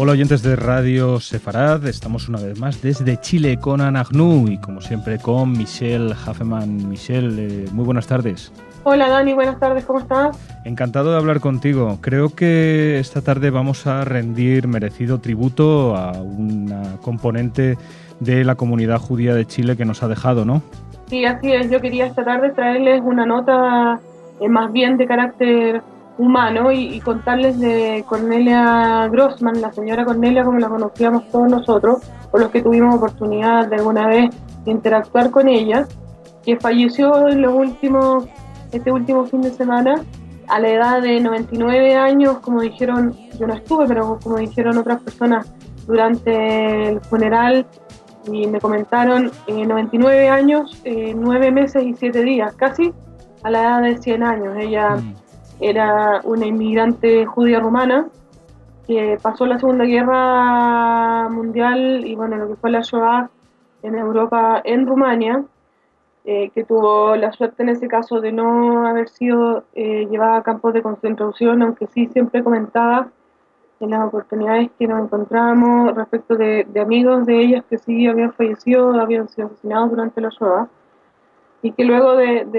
Hola oyentes de Radio Sefarad, estamos una vez más desde Chile con Anagnu y como siempre con Michelle Hafeman. Michelle, muy buenas tardes. Hola Dani, buenas tardes, ¿cómo estás? Encantado de hablar contigo. Creo que esta tarde vamos a rendir merecido tributo a una componente de la comunidad judía de Chile que nos ha dejado, ¿no? Sí, así es, yo quería esta tarde traerles una nota más bien de carácter humano y contarles de Cornelia Grossman, la señora Cornelia como la conocíamos todos nosotros, o los que tuvimos oportunidad de alguna vez de interactuar con ella, que falleció en este último fin de semana a la edad de 99 años, como dijeron, yo no estuve, pero como dijeron otras personas durante el funeral, y me comentaron 99 años, 9 meses y 7 días, casi a la edad de 100 años. Ella era una inmigrante judía rumana que pasó la Segunda Guerra Mundial y bueno, lo que fue la Shoah en Europa, en Rumania, que tuvo la suerte en ese caso de no haber sido llevada a campos de concentración, aunque sí siempre comentaba en las oportunidades que nos encontrábamos respecto de amigos de ellas que sí habían fallecido, habían sido asesinados durante la Shoah, y que luego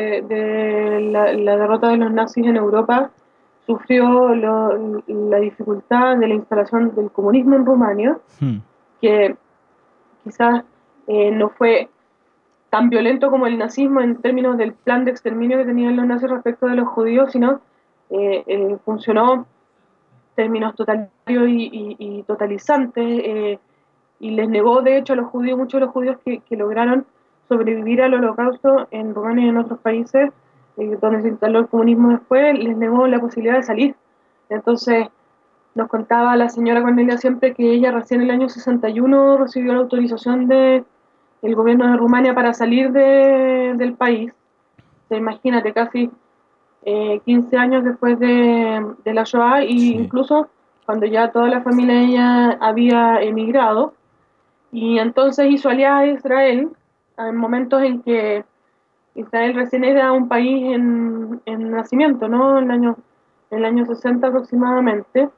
de la derrota de los nazis en Europa sufrió la dificultad de la instalación del comunismo en Rumania, que quizás no fue tan violento como el nazismo en términos del plan de exterminio que tenían los nazis respecto de los judíos, sino funcionó términos totalitarios y totalizantes, y les negó de hecho a los judíos, muchos de los judíos que lograron sobrevivir al holocausto en Rumania y en otros países donde se instaló el comunismo después, les negó la posibilidad de salir. Entonces nos contaba la señora Cornelia siempre que ella recién en el año 61 recibió la autorización del gobierno de Rumania para salir del país. Imagínate, casi 15 años después de la Shoah, y Sí. incluso cuando ya toda la familia de ella había emigrado, y entonces hizo aliada a Israel en momentos en que Israel recién era un país en nacimiento, ¿no? En el año 60 aproximadamente.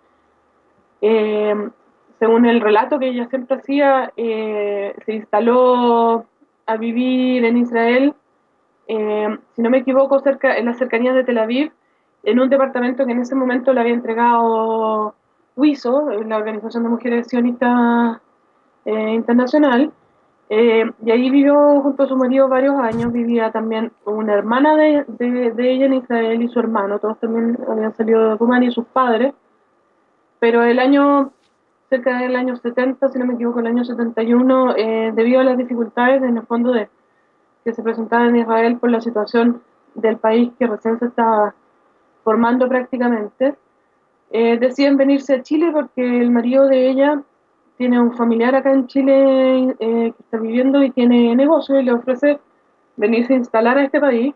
Eh, Según el relato que ella siempre hacía, se instaló a vivir en Israel, si no me equivoco, cerca, en las cercanías de Tel Aviv, en un departamento que en ese momento le había entregado WISO, la Organización de Mujeres Sionistas Internacional, y ahí vivió junto a su marido varios años. Vivía también una hermana de ella en Israel y su hermano, todos también habían salido de Rumania, y sus padres, pero cerca del año 70, si no me equivoco, el año 71, debido a las dificultades en el fondo que se presentaban en Israel por la situación del país que recién se estaba formando prácticamente, deciden venirse a Chile porque el marido de ella tiene un familiar acá en Chile que está viviendo y tiene negocio, y le ofrece venirse a instalar a este país,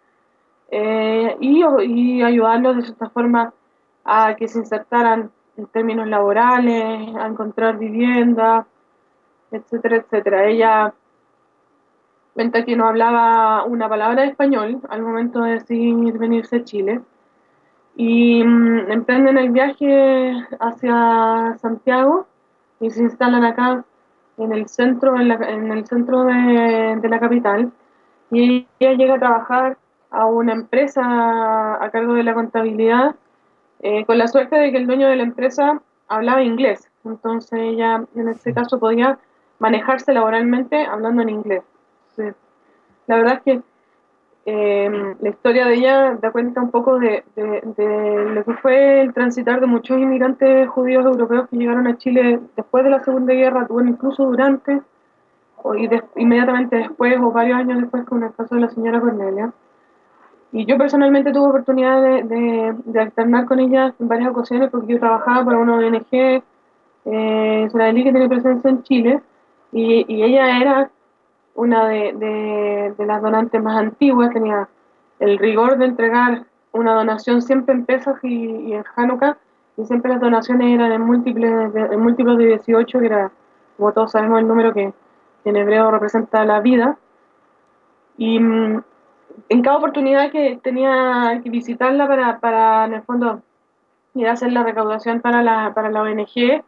y ayudarlos de cierta forma a que se insertaran en términos laborales, a encontrar vivienda, etcétera, etcétera. Ella cuenta que no hablaba una palabra de español al momento de decidir venirse a Chile, y emprenden el viaje hacia Santiago y se instalan acá en el centro, en el centro de la capital, y ella llega a trabajar a una empresa a cargo de la contabilidad, con la suerte de que el dueño de la empresa hablaba inglés, entonces ella en este caso podía manejarse laboralmente hablando en inglés. Entonces, la verdad es que la historia de ella da cuenta un poco de lo que fue el transitar de muchos inmigrantes judíos europeos que llegaron a Chile después de la Segunda Guerra, bueno, incluso durante inmediatamente después o varios años después, con el caso de la señora Cornelia. Y yo personalmente tuve oportunidad de alternar con ella en varias ocasiones porque yo trabajaba para una ONG israelí que tiene presencia en Chile, y ella era una de las donantes más antiguas, tenía el rigor de entregar una donación siempre en Pesaj y en Hanukkah, y siempre las donaciones eran en múltiplos de 18, que era, como todos sabemos, el número que en hebreo representa la vida. Y en cada oportunidad que tenía que visitarla para en el fondo ir a hacer la recaudación para la ONG,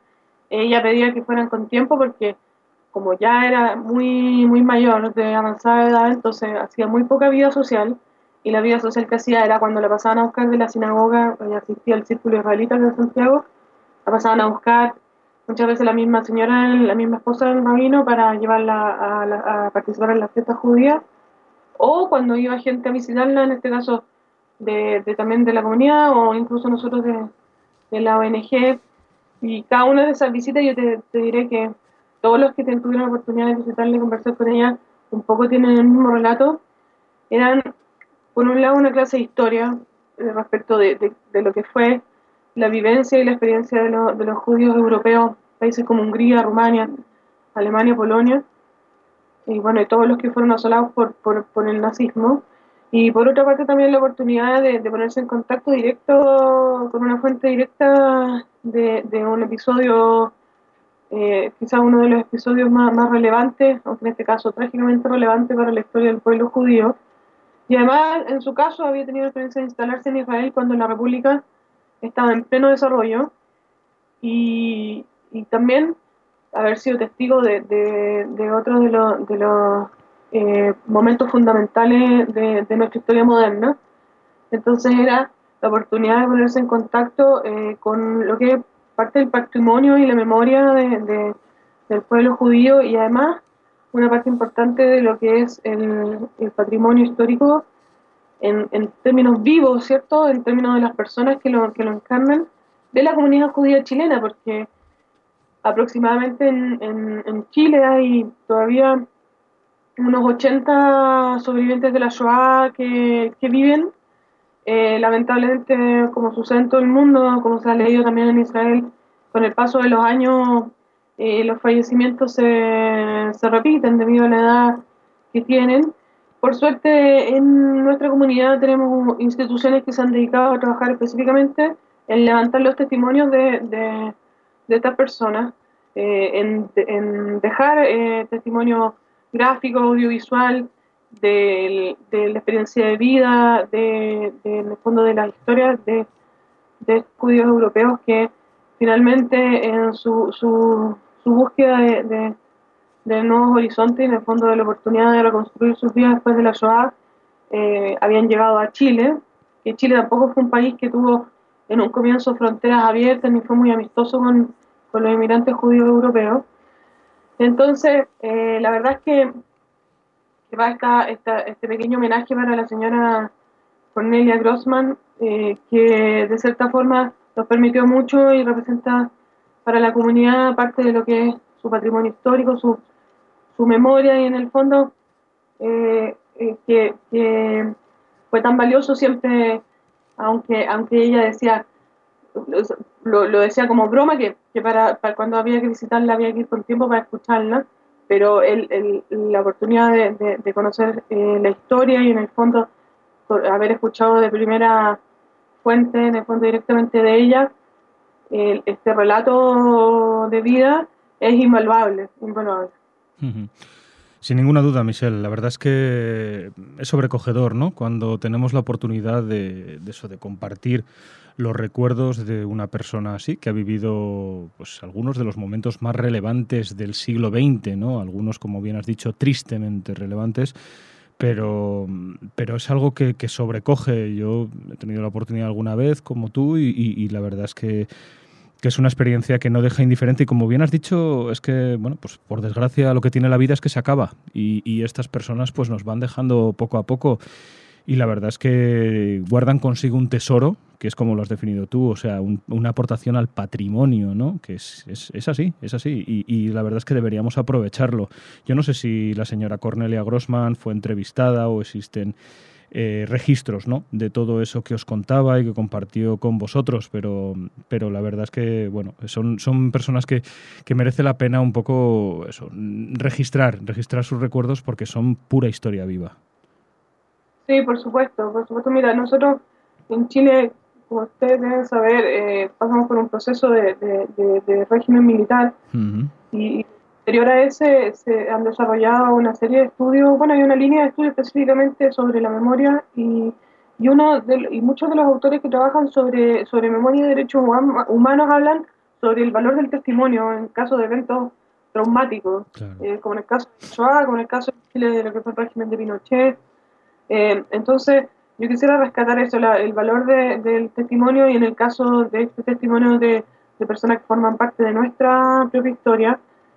ella pedía que fueran con tiempo porque como ya era muy mayor, de avanzada edad, entonces hacía muy poca vida social, y la vida social que hacía era cuando la pasaban a buscar de la sinagoga, ella asistía al Círculo Israelita de Santiago, la pasaban a buscar muchas veces la misma señora, la misma esposa del rabino, para llevarla a participar en las fiestas judías, o cuando iba gente a visitarla, en este caso también de la comunidad, o incluso nosotros de la ONG. Y cada una de esas visitas, yo te diré que todos los que tuvieron la oportunidad de visitarla y conversar con ella, un poco tienen el mismo relato. Eran, por un lado, una clase de historia respecto de lo que fue la vivencia y la experiencia de los judíos europeos, países como Hungría, Rumania, Alemania, Polonia, y bueno, y todos los que fueron asolados por el nazismo. Y por otra parte también la oportunidad de ponerse en contacto directo con una fuente directa de un episodio, quizás uno de los episodios más relevantes, aunque en este caso trágicamente relevante para la historia del pueblo judío. Y además, en su caso, había tenido la experiencia de instalarse en Israel cuando la República estaba en pleno desarrollo, y también haber sido testigo de otros de los momentos fundamentales de nuestra historia moderna. Entonces era la oportunidad de ponerse en contacto con lo que es parte del patrimonio y la memoria del pueblo judío, y además una parte importante de lo que es el patrimonio histórico en términos vivos, ¿cierto? En términos de las personas que lo encarnan, de la comunidad judía chilena, porque aproximadamente en Chile hay todavía unos 80 sobrevivientes de la Shoah que viven. Lamentablemente, como sucede en todo el mundo, como se ha leído también en Israel, con el paso de los años, los fallecimientos se repiten debido a la edad que tienen. Por suerte, en nuestra comunidad tenemos instituciones que se han dedicado a trabajar específicamente en levantar los testimonios de estas personas, en dejar testimonio gráfico, audiovisual, de la experiencia de vida, en el fondo de las historias de judíos europeos que finalmente en su búsqueda de nuevos horizontes y en el fondo de la oportunidad de reconstruir sus vidas después de la Shoah, habían llegado a Chile, que Chile tampoco fue un país que tuvo en un comienzo fronteras abiertas ni fue muy amistoso con los inmigrantes judíos europeos. Entonces, la verdad es que va este pequeño homenaje para la señora Cornelia Grossman, que de cierta forma nos permitió mucho y representa para la comunidad parte de lo que es su patrimonio histórico, su memoria, y en el fondo que fue tan valioso siempre, aunque ella decía, lo decía como broma, que para cuando había que visitarla había que ir con tiempo para escucharla, pero la oportunidad de conocer la historia y en el fondo haber escuchado de primera fuente, en el fondo directamente de ella, este relato de vida es invaluable, invaluable. Ujú. Sin ninguna duda, Michelle. La verdad es que es sobrecogedor, ¿no? Cuando tenemos la oportunidad de eso, de compartir los recuerdos de una persona así, que ha vivido pues algunos de los momentos más relevantes del siglo XX, ¿no? Algunos, como bien has dicho, tristemente relevantes, pero es algo que sobrecoge. Yo he tenido la oportunidad alguna vez, como tú, y la verdad es que es una experiencia que no deja indiferente, y como bien has dicho, es que, bueno, pues por desgracia lo que tiene la vida es que se acaba, y estas personas pues nos van dejando poco a poco, y la verdad es que guardan consigo un tesoro, que es como lo has definido tú, o sea, una aportación al patrimonio, ¿no? Que es así, y la verdad es que deberíamos aprovecharlo. Yo no sé si la señora Cornelia Grossman fue entrevistada o existen registros, ¿no?, de todo eso que os contaba y que compartió con vosotros, pero la verdad es que, bueno, son personas que merece la pena un poco eso, registrar sus recuerdos, porque son pura historia viva. Sí, por supuesto, por supuesto. Mira, nosotros en Chile, como ustedes deben saber, pasamos por un proceso de régimen militar, Uh-huh. y posterior a ese se han desarrollado una serie de estudios, bueno, hay una línea de estudio específicamente sobre la memoria, y muchos de los autores que trabajan sobre memoria y derechos humanos hablan sobre el valor del testimonio en caso de eventos traumáticos, Claro. como en el caso de Shoah, como en el caso de Chile de lo que fue el régimen de Pinochet. Entonces, yo quisiera rescatar eso, el valor del testimonio, y en el caso de este testimonio de personas que forman parte de nuestra propia historia,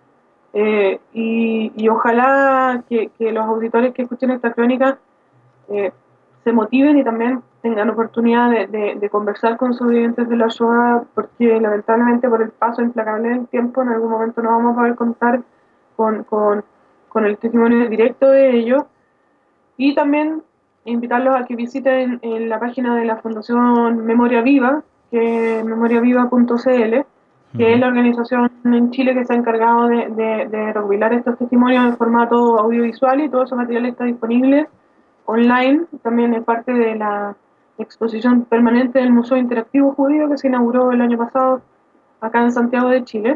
y ojalá que los auditores que escuchen esta crónica se motiven y también tengan oportunidad de conversar con sobrevivientes de la Shoah, porque lamentablemente por el paso implacable del tiempo en algún momento no vamos a poder contar con el testimonio directo de ellos. Y también invitarlos a que visiten en la página de la Fundación Memoria Viva, que es memoriaviva.cl, que es la organización en Chile que se ha encargado de recopilar estos testimonios en formato audiovisual, y todo ese material está disponible online. También es parte de la exposición permanente del Museo Interactivo Judío que se inauguró el año pasado acá en Santiago de Chile.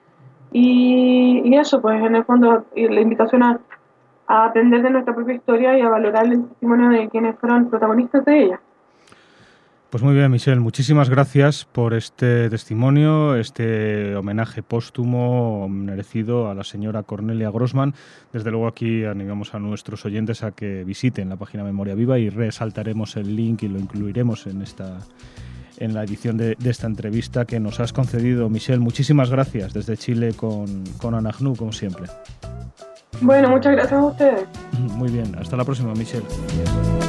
Y eso, pues en el fondo, la invitación a aprender de nuestra propia historia y a valorar el testimonio de quienes fueron protagonistas de ella. Pues muy bien, Michelle, muchísimas gracias por este testimonio, este homenaje póstumo merecido a la señora Cornelia Grossman. Desde luego aquí animamos a nuestros oyentes a que visiten la página Memoria Viva, y resaltaremos el link y lo incluiremos en la edición de esta entrevista que nos has concedido. Michelle, muchísimas gracias desde Chile con Anagnu, como siempre. Bueno, muchas gracias a ustedes. Muy bien, hasta la próxima, Michelle.